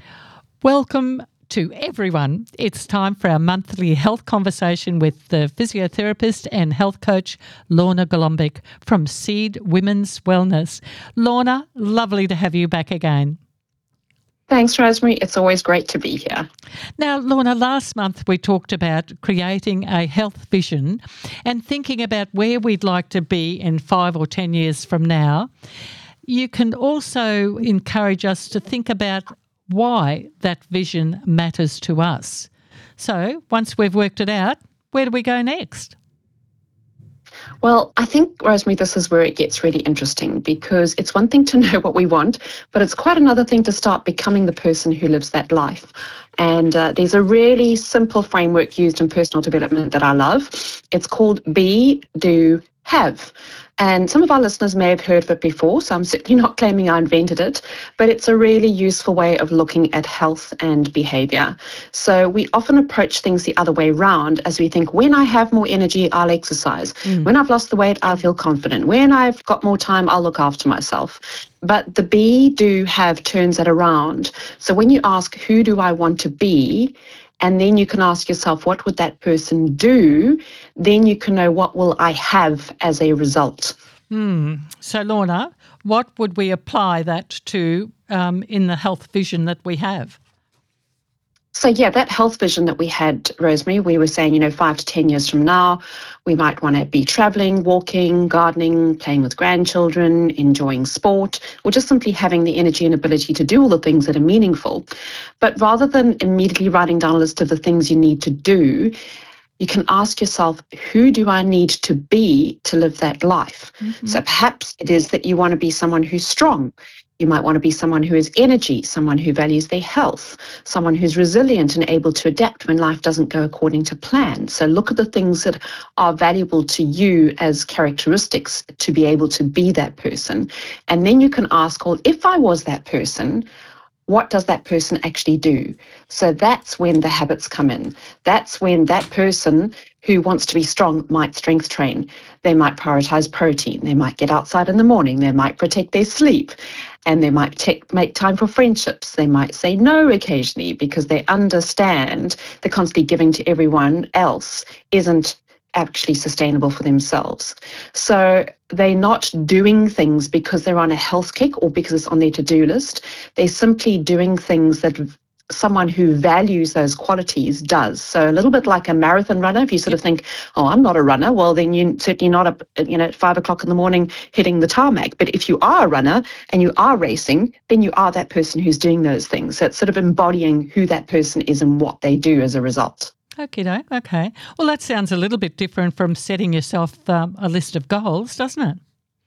Welcome to everyone. It's time for our monthly health conversation with the physiotherapist and health coach, Lorna Golombek from Seed Women's Wellness. Lorna, lovely to have you back again. Thanks, Rosemary. It's always great to be here. Now, Lorna, last month we talked about creating a health vision and thinking about where we'd like to be in 5 or 10 years from now. You can also encourage us to think about why that vision matters to us. So once we've worked it out, where do we go next? Well, I think, Rosemary, this is where it gets really interesting, because it's one thing to know what we want, but it's quite another thing to start becoming the person who lives that life. And there's a really simple framework used in personal development that I love. It's called Be, Do, Have. And some of our listeners may have heard of it before, so I'm certainly not claiming I invented it, but it's a really useful way of looking at health and behaviour. So we often approach things the other way round, as we think, when I have more energy, I'll exercise. When I've lost the weight, I'll feel confident. When I've got more time, I'll look after myself. But the Be, Do, Have turns that around. So when you ask, who do I want to be? And then you can ask yourself, what would that person do? Then you can know, what will I have as a result? So, Lorna, what would we apply that to in the health vision that we have? So, yeah, that health vision that we had, Rosemary, we were saying, 5 to 10 years from now, we might want to be travelling, walking, gardening, playing with grandchildren, enjoying sport, or just simply having the energy and ability to do all the things that are meaningful. But rather than immediately writing down a list of the things you need to do, you can ask yourself, who do I need to be to live that life? So perhaps it is that you want to be someone who's strong. You might want to be someone who has energy, someone who values their health, someone who's resilient and able to adapt when life doesn't go according to plan. So look at the things that are valuable to you as characteristics to be able to be that person. And then you can ask, well, if I was that person, what does that person actually do? So that's when the habits come in. That's when that person who wants to be strong might strength train. They might prioritize protein. They might get outside in the morning. They might protect their sleep. And they might make time for friendships. They might say no occasionally because they understand that constantly giving to everyone else isn't actually sustainable for themselves. So they're not doing things because they're on a health kick or because it's on their to-do list. They're simply doing things that someone who values those qualities does. So a little bit like a marathon runner, if you sort of think, oh, I'm not a runner, well, then you're certainly not up, at 5 o'clock in the morning hitting the tarmac. But if you are a runner and you are racing, then you are that person who's doing those things. So it's sort of embodying who that person is and what they do as a result. Okay. Well, that sounds a little bit different from setting yourself a list of goals, doesn't it?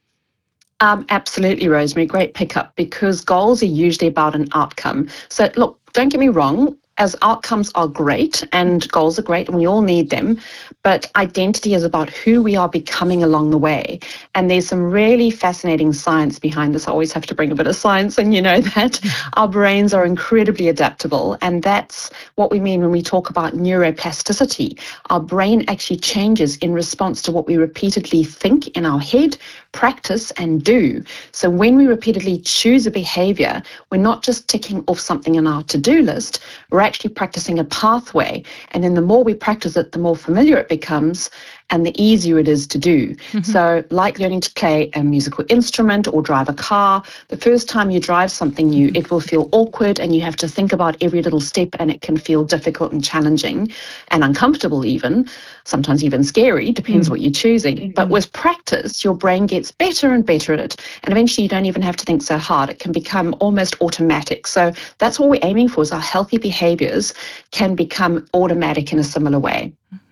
Absolutely, Rosemary. Great pickup, because goals are usually about an outcome. So look, don't get me wrong, as outcomes are great and goals are great and we all need them, but identity is about who we are becoming along the way. And there's some really fascinating science behind this. I always have to bring a bit of science, and you know that. Our brains are incredibly adaptable, and that's what we mean when we talk about neuroplasticity. Our brain actually changes in response to what we repeatedly think in our head, practice and do. So when we repeatedly choose a behavior, we're not just ticking off something in our to-do list, we're actually practicing a pathway. And then the more we practice it, the more familiar it becomes and the easier it is to do. So like learning to play a musical instrument or drive a car, the first time you drive something new, it will feel awkward and you have to think about every little step, and it can feel difficult and challenging and uncomfortable even, sometimes even scary, depends what you're choosing. But with practice, your brain gets better and better at it, and eventually you don't even have to think so hard. It can become almost automatic. So that's what we're aiming for, is our healthy behaviours can become automatic in a similar way.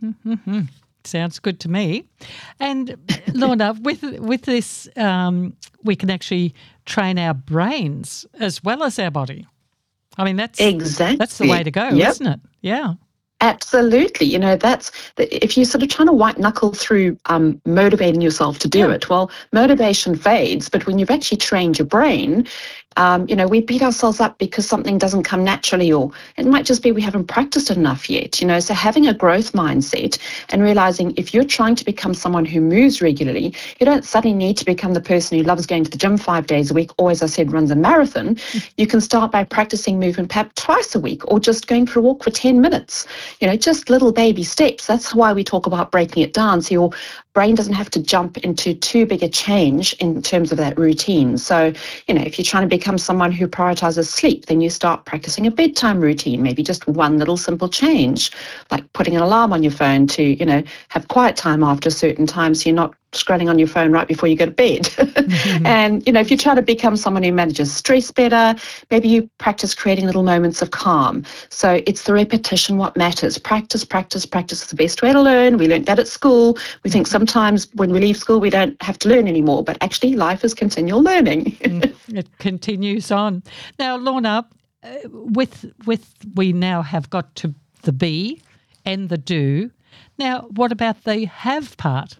Sounds good to me. And Lorna, with this, we can actually train our brains as well as our body. I mean, that's the way to go, isn't it? Yeah. Absolutely. If you're sort of trying to white knuckle through motivating yourself to do it, well, motivation fades, but when you've actually trained your brain, We beat ourselves up because something doesn't come naturally, or it might just be we haven't practiced it enough yet. So having a growth mindset and realizing if you're trying to become someone who moves regularly, you don't suddenly need to become the person who loves going to the gym 5 days a week, or as I said, runs a marathon. You can start by practicing movement perhaps twice a week, or just going for a walk for 10 minutes. Just little baby steps. That's why we talk about breaking it down, so your brain doesn't have to jump into too big a change in terms of that routine. So, if you're trying to become someone who prioritizes sleep, then you start practicing a bedtime routine, maybe just one little simple change, like putting an alarm on your phone to, have quiet time after a certain time, so you're not scrolling on your phone right before you go to bed. And, if you try to become someone who manages stress better, maybe you practice creating little moments of calm. So it's the repetition what matters. Practice, practice, practice is the best way to learn. We learned that at school. We think sometimes when we leave school, we don't have to learn anymore, but actually life is continual learning. It continues on. Now, Lorna, with we now have got to the be and the do. Now, what about the have part?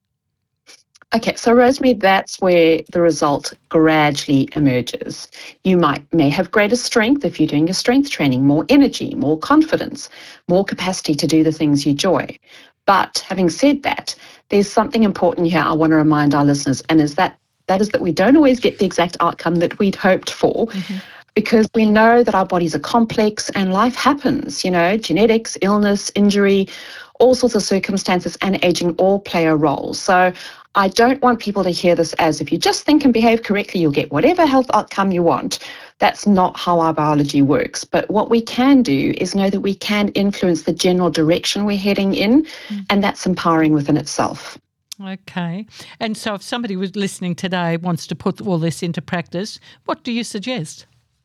Okay, so Rosemary, that's where the result gradually emerges. You may have greater strength if you're doing your strength training, more energy, more confidence, more capacity to do the things you enjoy. But having said that, there's something important here I want to remind our listeners, and that is that we don't always get the exact outcome that we'd hoped for. Because we know that our bodies are complex and life happens, genetics, illness, injury, all sorts of circumstances and aging all play a role. So I don't want people to hear this as if you just think and behave correctly, you'll get whatever health outcome you want. That's not how our biology works. But what we can do is know that we can influence the general direction we're heading in, and that's empowering within itself. Okay. And so if somebody was listening today wants to put all this into practice, what do you suggest?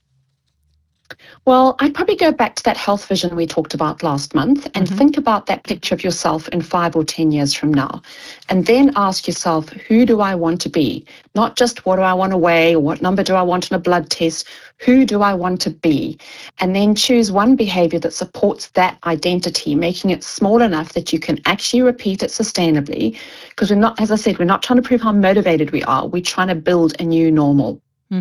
Well, I'd probably go back to that health vision we talked about last month and think about that picture of yourself in 5 or 10 years from now. And then ask yourself, who do I want to be? Not just what do I want to weigh or what number do I want on a blood test? Who do I want to be? And then choose one behavior that supports that identity, making it small enough that you can actually repeat it sustainably. Because we're not, as I said, we're not trying to prove how motivated we are. We're trying to build a new normal.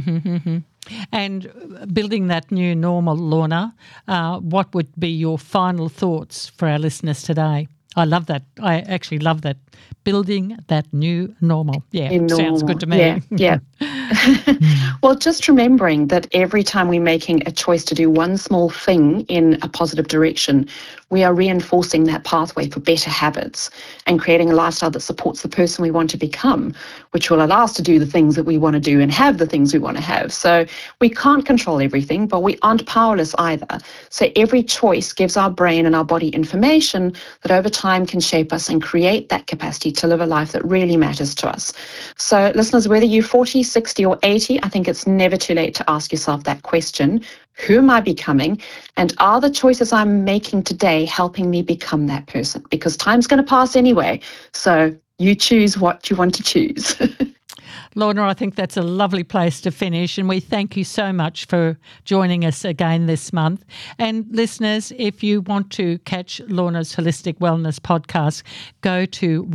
And building that new normal, Lorna, what would be your final thoughts for our listeners today? I love that. I actually love that. Building that new normal. Yeah, sounds good to me. Yeah. Well, just remembering that every time we're making a choice to do one small thing in a positive direction, we are reinforcing that pathway for better habits and creating a lifestyle that supports the person we want to become, which will allow us to do the things that we want to do and have the things we want to have. So we can't control everything, but we aren't powerless either. So every choice gives our brain and our body information that over time can shape us and create that capacity to live a life that really matters to us. So listeners, whether you're 40, 60 or 80, I think it's never too late to ask yourself that question. Who am I becoming? And are the choices I'm making today helping me become that person? Because time's going to pass anyway. So you choose what you want to choose. Lorna, I think that's a lovely place to finish, and we thank you so much for joining us again this month. And listeners, if you want to catch Lorna's Holistic Wellness podcast, go to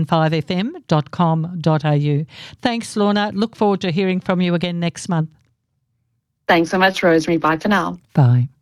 1015fm.com.au. Thanks, Lorna. Look forward to hearing from you again next month. Thanks so much, Rosemary. Bye for now. Bye.